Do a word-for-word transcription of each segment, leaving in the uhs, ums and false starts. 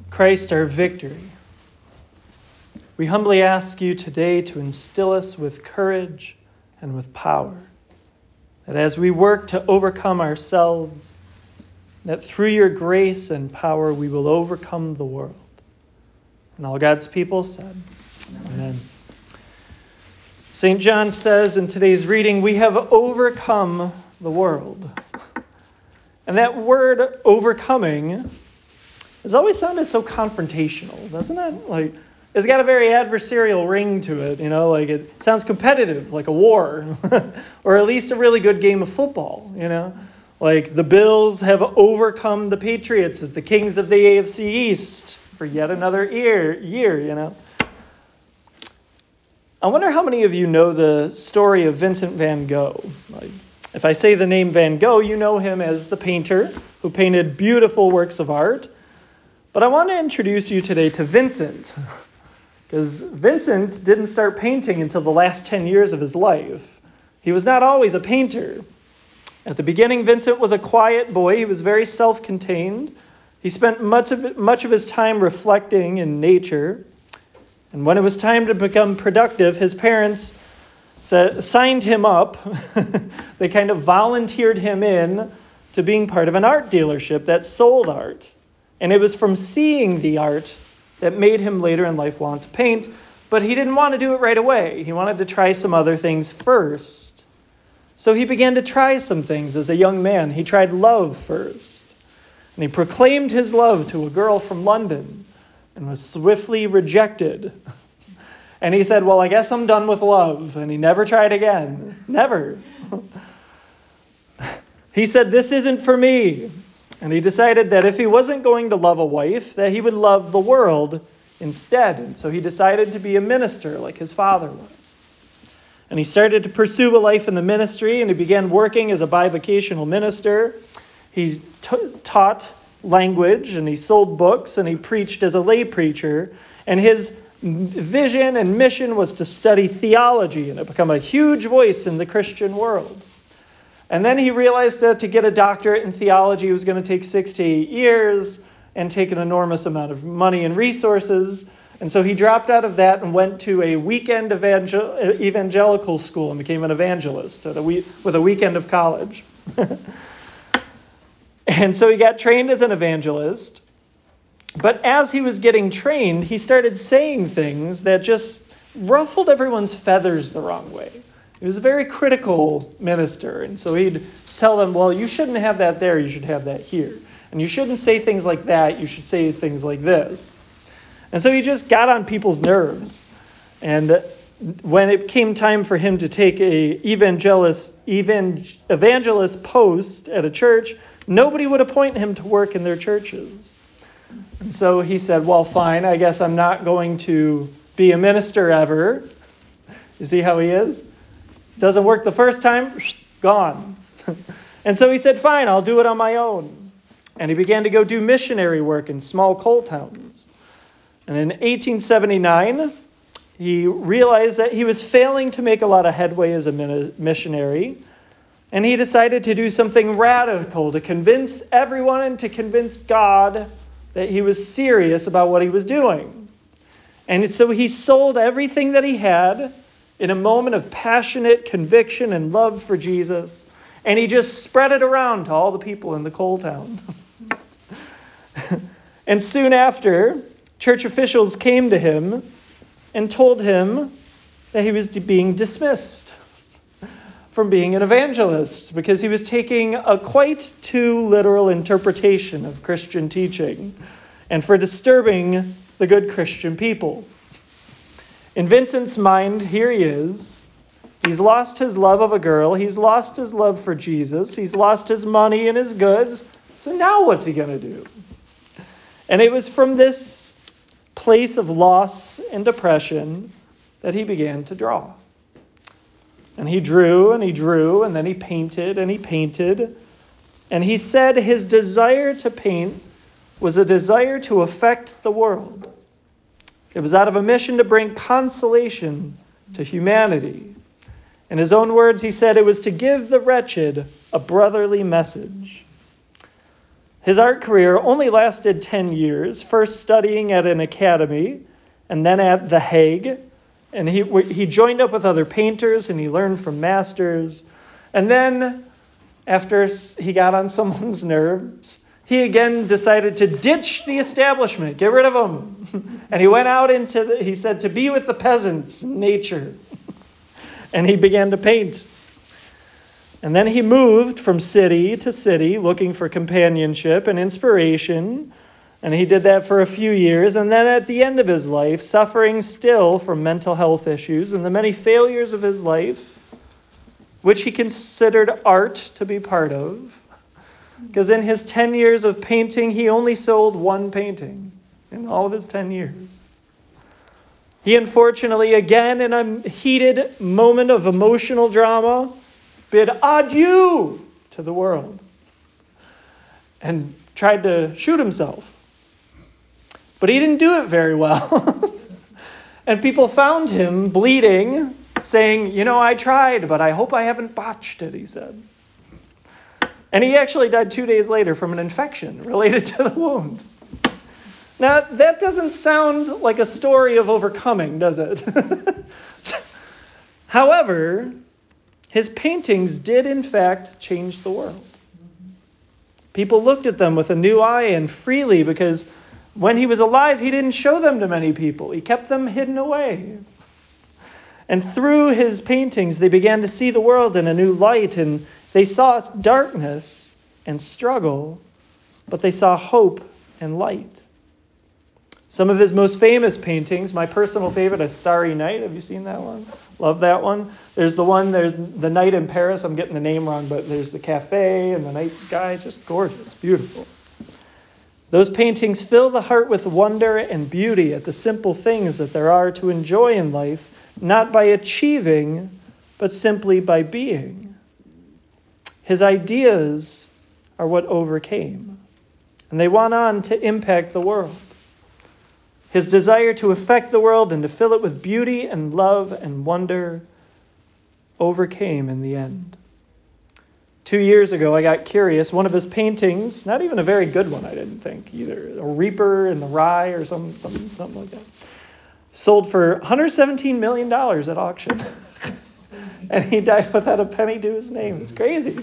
Christ our victory. We humbly ask you today to instill us with courage and with power, that as we work to overcome ourselves, that through your grace and power we will overcome the world. And all God's people said, Amen. Saint John says in today's reading, we have overcome the world. And that word overcoming has always sounded so confrontational, doesn't it? Like, it's got a very adversarial ring to it, you know, like it sounds competitive, like a war, or at least a really good game of football, you know. Like the Bills have overcome the Patriots as the kings of the A F C East for yet another year, year, you know. I wonder how many of you know the story of Vincent van Gogh. Like, if I say the name Van Gogh, you know him as the painter who painted beautiful works of art. But I want to introduce you today to Vincent, because Vincent didn't start painting until the last ten years of his life. He was not always a painter. At the beginning, Vincent was a quiet boy. He was very self-contained. He spent much of much of his time reflecting in nature. And when it was time to become productive, his parents sa- signed him up. They kind of volunteered him in to being part of an art dealership that sold art. And it was from seeing the art that made him later in life want to paint, but he didn't want to do it right away. He wanted to try some other things first. So he began to try some things as a young man. He tried love first. And he proclaimed his love to a girl from London and was swiftly rejected. And he said, well, I guess I'm done with love. And he never tried again. Never. He said, this isn't for me. And he decided that if he wasn't going to love a wife, that he would love the world instead. And so he decided to be a minister like his father was. And he started to pursue a life in the ministry, and he began working as a bivocational minister. He t- taught language, and he sold books, and he preached as a lay preacher. And his vision and mission was to study theology and to become a huge voice in the Christian world. And then he realized that to get a doctorate in theology was going to take six to eight years and take an enormous amount of money and resources. And so he dropped out of that and went to a weekend evangel- evangelical school and became an evangelist at a we- with a weekend of college. And so he got trained as an evangelist. But as he was getting trained, he started saying things that just ruffled everyone's feathers the wrong way. He was a very critical minister, and so he'd tell them, well, you shouldn't have that there, you should have that here. And you shouldn't say things like that, you should say things like this. And so he just got on people's nerves. And when it came time for him to take a evangelist, evang- evangelist post at a church, nobody would appoint him to work in their churches. And so he said, well, fine, I guess I'm not going to be a minister ever. You see how he is? Doesn't work the first time, gone. And so he said, fine, I'll do it on my own. And he began to go do missionary work in small coal towns. And in eighteen seventy-nine, he realized that he was failing to make a lot of headway as a missionary. And he decided to do something radical to convince everyone and to convince God that he was serious about what he was doing. And so he sold everything that he had in a moment of passionate conviction and love for Jesus, and he just spread it around to all the people in the coal town. And soon after, church officials came to him and told him that he was being dismissed from being an evangelist because he was taking a quite too literal interpretation of Christian teaching and for disturbing the good Christian people. In Vincent's mind, here he is. He's lost his love of a girl. He's lost his love for Jesus. He's lost his money and his goods. So now what's he going to do? And it was from this place of loss and depression that he began to draw. And he drew and he drew and then he painted and he painted. And he said his desire to paint was a desire to affect the world. It was out of a mission to bring consolation to humanity. In his own words, he said it was to give the wretched a brotherly message. His art career only lasted ten years, first studying at an academy and then at The Hague. And he, he joined up with other painters and he learned from masters. And then, after he got on someone's nerves, he again decided to ditch the establishment, get rid of them. And he went out into, the, he said, to be with the peasants, nature. And he began to paint. And then he moved from city to city looking for companionship and inspiration. And he did that for a few years. And then at the end of his life, suffering still from mental health issues and the many failures of his life, which he considered art to be part of, because in his ten years of painting, he only sold one painting in all of his ten years. He unfortunately, again in a heated moment of emotional drama, bid adieu to the world and tried to shoot himself. But he didn't do it very well. And people found him bleeding, saying, you know, I tried, but I hope I haven't botched it, he said. And he actually died two days later from an infection related to the wound. Now, that doesn't sound like a story of overcoming, does it? However, his paintings did, in fact, change the world. People looked at them with a new eye and freely because when he was alive, he didn't show them to many people. He kept them hidden away. And through his paintings, they began to see the world in a new light, and they saw darkness and struggle, but they saw hope and light. Some of his most famous paintings, my personal favorite is Starry Night. Have you seen that one? Love that one. There's the one, there's The Night in Paris. I'm getting the name wrong, but there's the cafe and the night sky. Just gorgeous, beautiful. Those paintings fill the heart with wonder and beauty at the simple things that there are to enjoy in life, not by achieving, but simply by being. His ideas are what overcame, and they went on to impact the world. His desire to affect the world and to fill it with beauty and love and wonder overcame in the end. Two years ago, I got curious. One of his paintings, not even a very good one, I didn't think either, a Reaper in the Rye or some, some, something like that, sold for one hundred seventeen million dollars at auction. And he died without a penny to his name. It's crazy.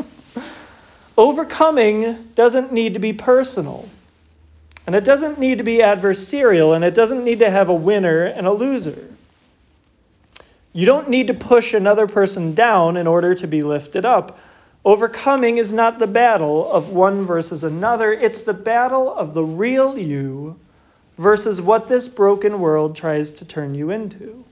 Overcoming doesn't need to be personal. And it doesn't need to be adversarial, and it doesn't need to have a winner and a loser. You don't need to push another person down in order to be lifted up. Overcoming is not the battle of one versus another. It's the battle of the real you versus what this broken world tries to turn you into.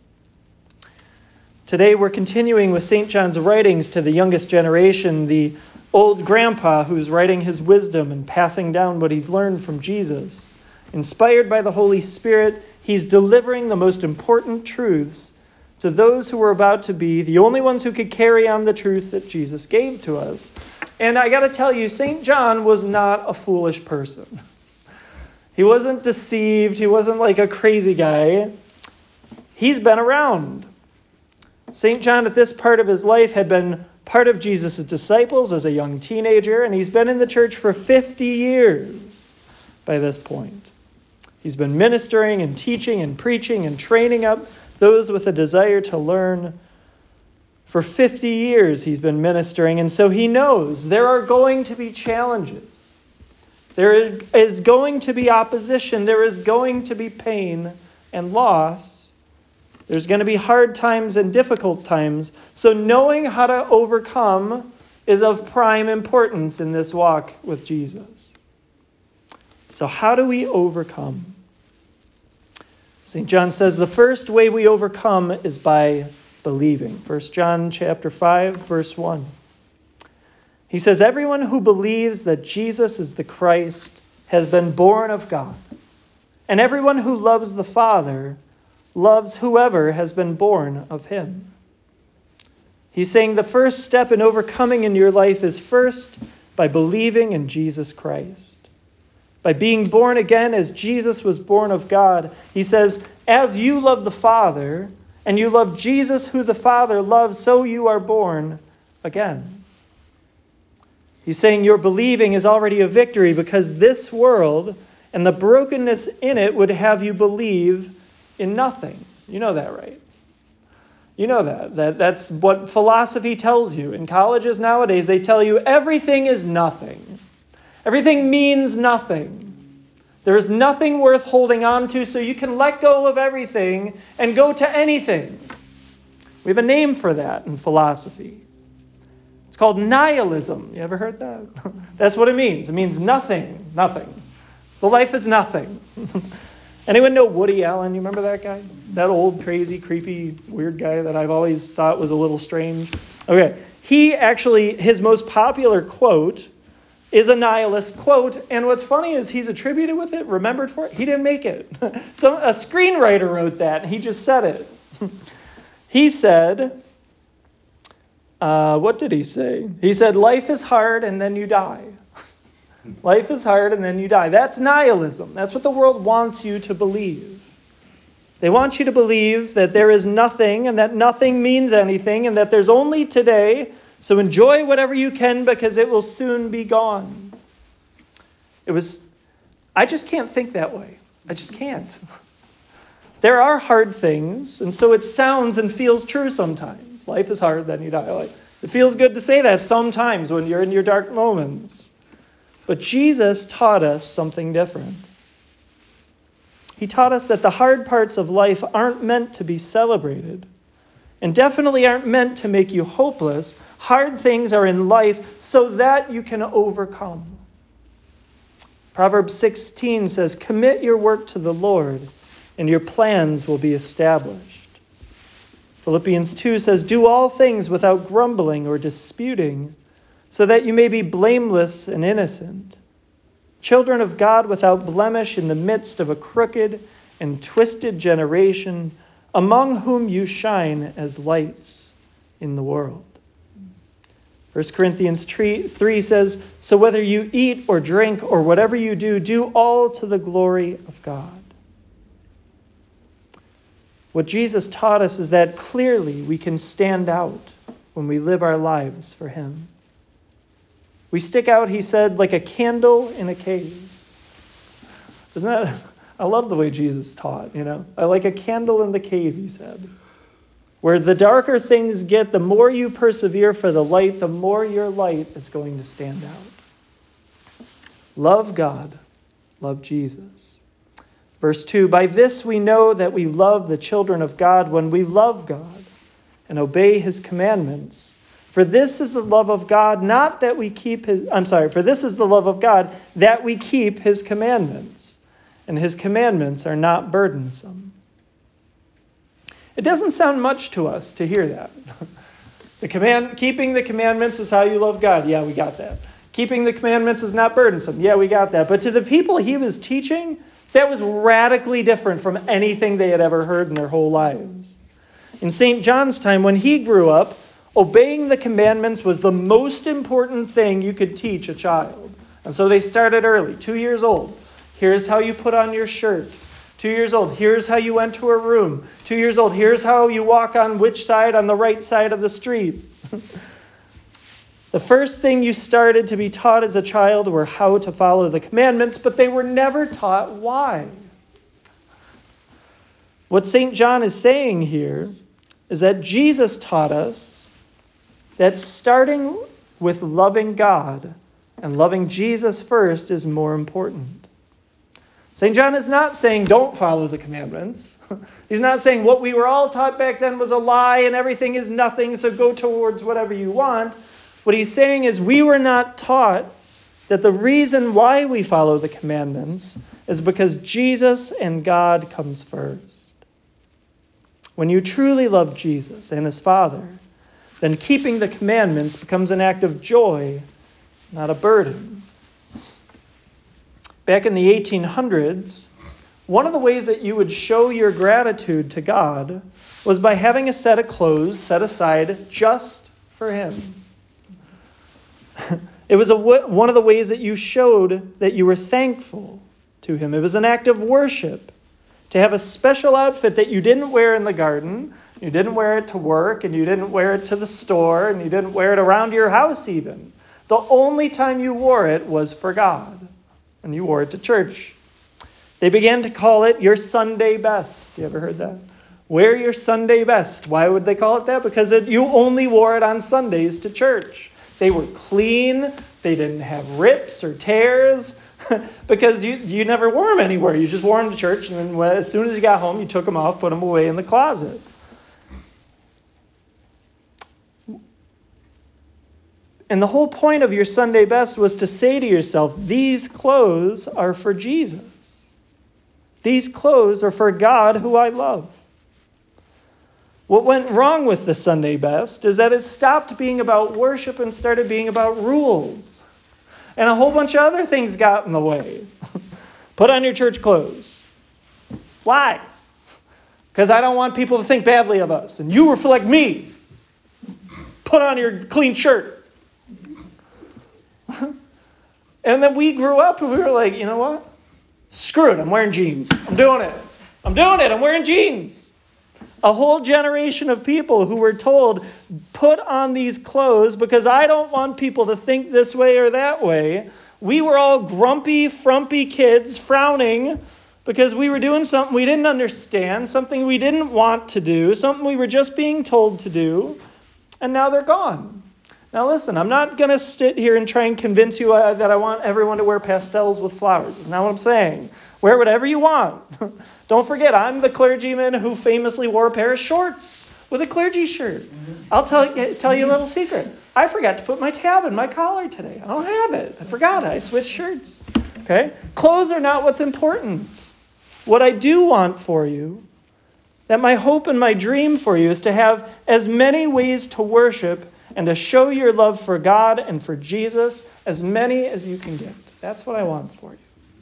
Today we're continuing with Saint John's writings to the youngest generation, the old grandpa who's writing his wisdom and passing down what he's learned from Jesus. Inspired by the Holy Spirit, he's delivering the most important truths to those who were about to be the only ones who could carry on the truth that Jesus gave to us. And I got to tell you, Saint John was not a foolish person. He wasn't deceived. He wasn't like a crazy guy. He's been around. Saint John, at this part of his life, had been part of Jesus' disciples as a young teenager, and he's been in the church for fifty years by this point. He's been ministering and teaching and preaching and training up those with a desire to learn. For fifty years he's been ministering, and so he knows there are going to be challenges. There is going to be opposition. There is going to be pain and loss. There's going to be hard times and difficult times. So knowing how to overcome is of prime importance in this walk with Jesus. So how do we overcome? Saint John says the first way we overcome is by believing. First John chapter five, verse one. He says, everyone who believes that Jesus is the Christ has been born of God. And everyone who loves the Father loves whoever has been born of him. He's saying the first step in overcoming in your life is first by believing in Jesus Christ. By being born again as Jesus was born of God. He says, as you love the Father and you love Jesus who the Father loves, so you are born again. He's saying your believing is already a victory because this world and the brokenness in it would have you believe in nothing. You know that, right? You know that. that. That's what philosophy tells you. In colleges nowadays, they tell you everything is nothing. Everything means nothing. There is nothing worth holding on to, so you can let go of everything and go to anything. We have a name for that in philosophy. It's called nihilism. You ever heard that? That's what it means. It means nothing. Nothing. The life is nothing. Anyone know Woody Allen? You remember that guy? That old, crazy, creepy, weird guy that I've always thought was a little strange? Okay. He actually, his most popular quote is a nihilist quote. And what's funny is he's attributed with it, remembered for it. He didn't make it. So a screenwriter wrote that, and he just said it. He said, uh, what did he say? He said, life is hard and then you die. Life is hard and then you die. That's nihilism. That's what the world wants you to believe. They want you to believe that there is nothing and that nothing means anything and that there's only today. So enjoy whatever you can because it will soon be gone. It was, I just can't think that way. I just can't. There are hard things, and so it sounds and feels true sometimes. Life is hard, then you die. Like, it feels good to say that sometimes when you're in your dark moments. But Jesus taught us something different. He taught us that the hard parts of life aren't meant to be celebrated, and definitely aren't meant to make you hopeless. Hard things are in life so that you can overcome. Proverbs sixteen says, commit your work to the Lord, and your plans will be established. Philippians two says, do all things without grumbling or disputing, so that you may be blameless and innocent, children of God without blemish in the midst of a crooked and twisted generation, among whom you shine as lights in the world. First Corinthians three says, so whether you eat or drink or whatever you do, do all to the glory of God. What Jesus taught us is that clearly we can stand out when we live our lives for him. We stick out, he said, like a candle in a cave. Isn't that, I love the way Jesus taught, you know. I like a candle in the cave, he said. Where the darker things get, the more you persevere for the light, the more your light is going to stand out. Love God, love Jesus. Verse two, by this we know that we love the children of God when we love God and obey his commandments. For this is the love of God, not that we keep his, I'm sorry, for this is the love of God, that we keep his commandments. And his commandments are not burdensome. It doesn't sound much to us to hear that. The command, keeping the commandments is how you love God. Yeah, we got that. Keeping the commandments is not burdensome. Yeah, we got that. But to the people he was teaching, that was radically different from anything they had ever heard in their whole lives. In Saint John's time, when he grew up, obeying the commandments was the most important thing you could teach a child. And so they started early, two years old. Here's how you put on your shirt. Two years old, here's how you enter a room. Two years old, here's how you walk on which side, on the right side of the street. The first thing you started to be taught as a child were how to follow the commandments, but they were never taught why. What Saint John is saying here is that Jesus taught us that starting with loving God and loving Jesus first is more important. Saint John is not saying don't follow the commandments. He's not saying what we were all taught back then was a lie and everything is nothing, so go towards whatever you want. What he's saying is we were not taught that the reason why we follow the commandments is because Jesus and God comes first. When you truly love Jesus and his Father, then keeping the commandments becomes an act of joy, not a burden. Back in the eighteen hundreds, one of the ways that you would show your gratitude to God was by having a set of clothes set aside just for him. It was a, one of the ways that you showed that you were thankful to him. It was an act of worship to have a special outfit that you didn't wear in the garden. You didn't wear it to work, and you didn't wear it to the store, and you didn't wear it around your house even. The only time you wore it was for God, and you wore it to church. They began to call it your Sunday best. You ever heard that? Wear your Sunday best. Why would they call it that? Because it, you only wore it on Sundays to church. They were clean. They didn't have rips or tears because you, you never wore them anywhere. You just wore them to church, and then when, as soon as you got home, you took them off, put them away in the closet. And the whole point of your Sunday best was to say to yourself, these clothes are for Jesus. These clothes are for God who I love. What went wrong with the Sunday best is that it stopped being about worship and started being about rules. And a whole bunch of other things got in the way. Put on your church clothes. Why? Because I don't want people to think badly of us. And you reflect me. Put on your clean shirt. And then we grew up and we were like, you know what? Screw it, I'm wearing jeans. I'm doing it. I'm doing it. I'm wearing jeans. A whole generation of people who were told, put on these clothes because I don't want people to think this way or that way. We were all grumpy, frumpy kids frowning because we were doing something we didn't understand, something we didn't want to do, something we were just being told to do, and now they're gone. Now listen, I'm not going to sit here and try and convince you uh, that I want everyone to wear pastels with flowers. That's not what I'm saying. Wear whatever you want. Don't forget, I'm the clergyman who famously wore a pair of shorts with a clergy shirt. I'll tell you, tell you a little secret. I forgot to put my tab in my collar today. I don't have it. I forgot it. I switched shirts. Okay? Clothes are not what's important. What I do want for you, that my hope and my dream for you is to have as many ways to worship and to show your love for God and for Jesus, as many as you can get. That's what I want for you.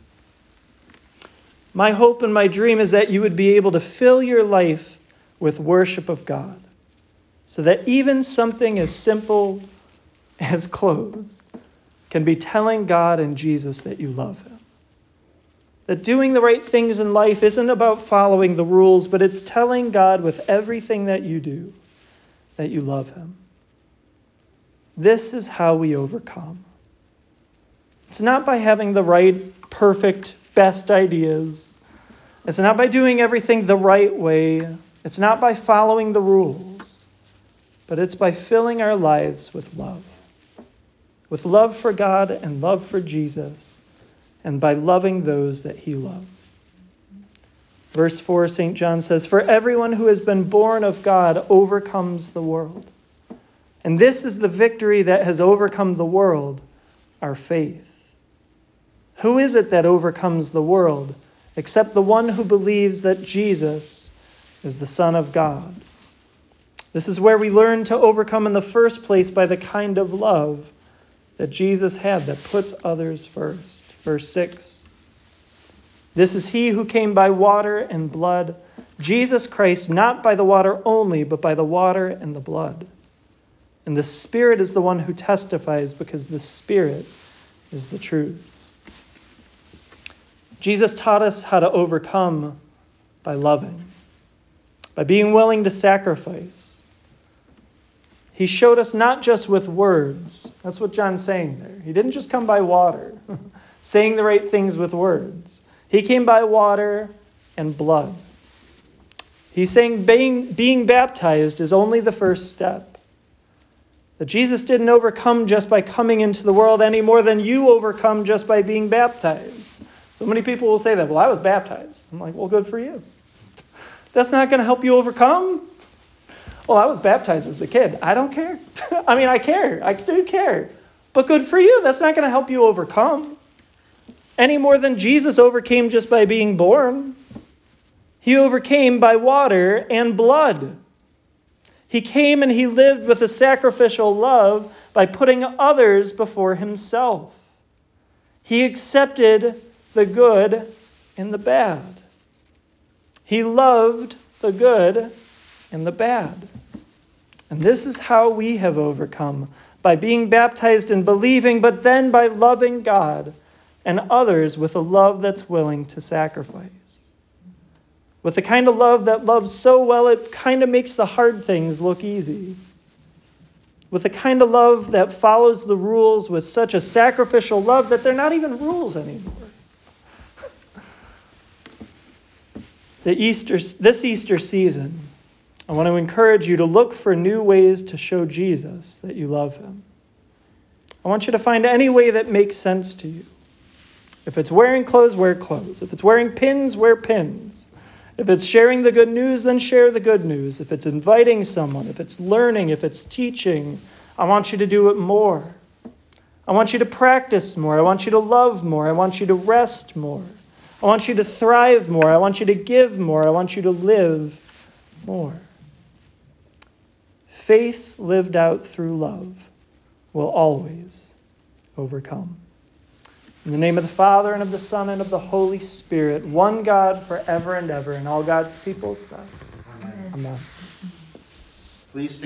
My hope and my dream is that you would be able to fill your life with worship of God, so that even something as simple as clothes can be telling God and Jesus that you love him. That doing the right things in life isn't about following the rules, but it's telling God with everything that you do that you love him. This is how we overcome. It's not by having the right, perfect, best ideas. It's not by doing everything the right way. It's not by following the rules. But it's by filling our lives with love. With love for God and love for Jesus. And by loving those that he loves. Verse four, Saint John says, "For everyone who has been born of God overcomes the world. And this is the victory that has overcome the world, our faith." Who is it that overcomes the world except the one who believes that Jesus is the Son of God? This is where we learn to overcome in the first place by the kind of love that Jesus had that puts others first. Verse six. "This is he who came by water and blood, Jesus Christ, not by the water only, but by the water and the blood. And the Spirit is the one who testifies, because the Spirit is the truth." Jesus taught us how to overcome by loving, by being willing to sacrifice. He showed us not just with words. That's what John's saying there. He didn't just come by water, saying the right things with words. He came by water and blood. He's saying being, being baptized is only the first step. That Jesus didn't overcome just by coming into the world any more than you overcome just by being baptized. So many people will say that, well, I was baptized. I'm like, well, good for you. That's not going to help you overcome. Well, I was baptized as a kid. I don't care. I mean, I care. I do care. But good for you. That's not going to help you overcome. Any more than Jesus overcame just by being born. He overcame by water and blood. He came and he lived with a sacrificial love by putting others before himself. He accepted the good and the bad. He loved the good and the bad. And this is how we have overcome, by being baptized and believing, but then by loving God and others with a love that's willing to sacrifice. With the kind of love that loves so well it kind of makes the hard things look easy. with the kind of love that follows the rules with such a sacrificial love that they're not even rules anymore. The Easter, this Easter season, I want to encourage you to look for new ways to show Jesus that you love him. I want you to find any way that makes sense to you. If it's wearing clothes, wear clothes. If it's wearing pins, wear pins. If it's sharing the good news, then share the good news. If it's inviting someone, if it's learning, if it's teaching, I want you to do it more. I want you to practice more. I want you to love more. I want you to rest more. I want you to thrive more. I want you to give more. I want you to live more. Faith lived out through love will always overcome. In the name of the Father, and of the Son, and of the Holy Spirit, one God forever and ever, and all God's people say, Amen. Amen. Please stand.